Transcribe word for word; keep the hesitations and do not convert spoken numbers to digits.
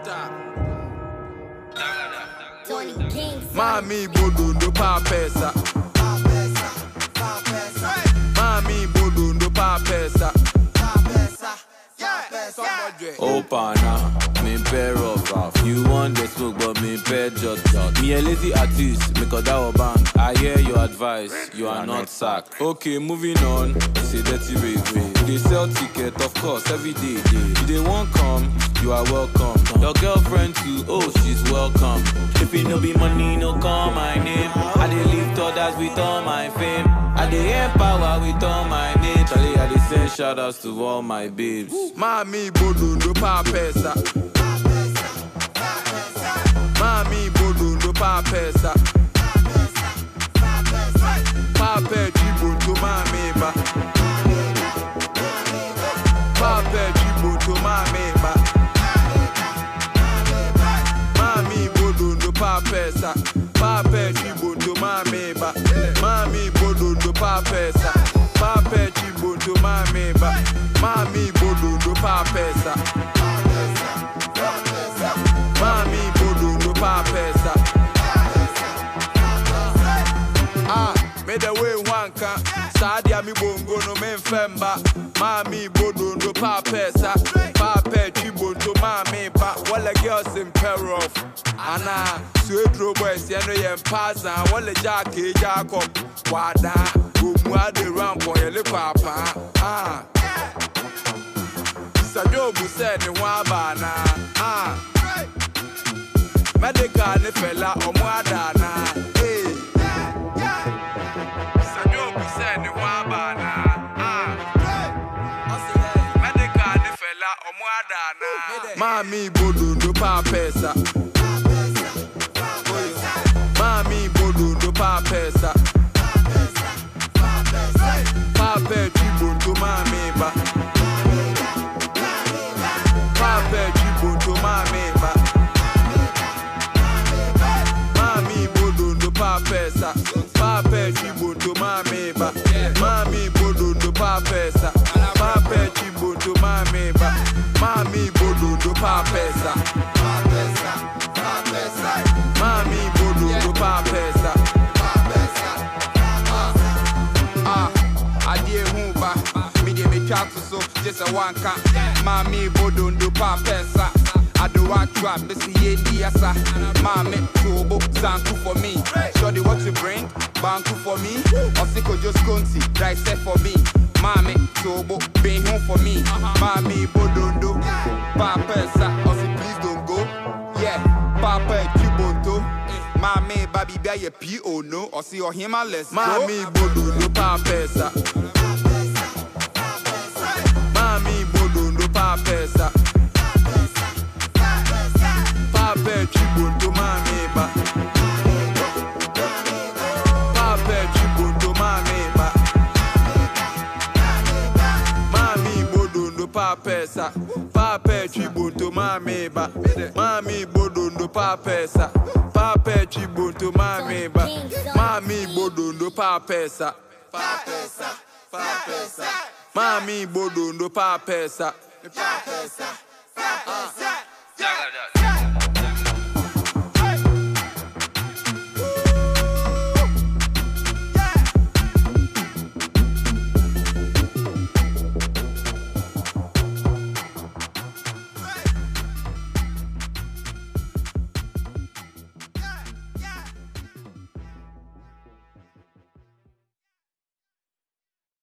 Mami bodundo pa pesa. Mami bodundo pa pesa. Oh pana, me pair of you want the smoke, but me pair just shot. Me a lazy artist, make a down bank. I hear your advice, you are not sacked. Okay, moving on. It's a dirty way way. They sell ticket, of course, every day. Day. If they won't come, you are welcome. Your girlfriend too, oh she's welcome. If it no be money, no call my name. I dey lift others with all my fame. I dey empower with all my name. Charlie, I dey send shout outs to all my babes. Mami bodundo pa pesa. Mami bodundo pa pesa. Pape chibunto mami ba. Pape chibunto mami ba. Mami bodundo pa pesa. Pape chibunto mami ba. Mami bodundo pa pesa. Pape chibunto mami ba. Mami bodundo pa pesa. Mami bodundo pa pesa. Ah, me the way one can. Sadia mi bongo no men femba. Mami bodundo pa pesa. Pape chibunto mami ba. Walla girls in peril. Ana suedro boys yano yen pasa. Walla jackie Jacob. Wada umwa de ramp on yele papa. Ah. Sajobu said ni wabana. Ah. Medical ni fella omwadana. Hey. Sajobu said ni wabana. Ah. Medical ni fella omwadana. Mami bodundo pa pesa. Mami bodundo pa pesa. Pape chibunto mami ba. Pape chibunto mami ba. Mami bodundo pa pesa. Pape chibunto mami ba. Mami bodundo pa pesa. Pape chibunto mami ba. Mami bodundo pa pesa. Mami bodundo pa pesa. Ah, I dear Humba, me de me chat so just a one can. Mami bodundo pa pesa. I do want trap, me see ye diasa. Mami turbo zanku for me. Shorty what you bring, banku for me. Osiko just conti, dry set for me. Mami turbo, bring home for me. Mami bodundo pa pesa. Osi please don't go. Yeah, Papa Chibunto. Mami baby be a P O no. Osi or him let's go. Mami bodundo pa pesa. Mami bodundo pa pesa. Pape chibunto mami ba. Pape chibunto mami ba. Mami bodundo pa pesa. Pape chibunto mami ba. Mami bodundo pa pesa. Pape chibunto mami ba. Mami bodundo pa pesa. Pa pesa, pa pesa. Mami bodundo pa pesa. Pa pesa, pa pesa.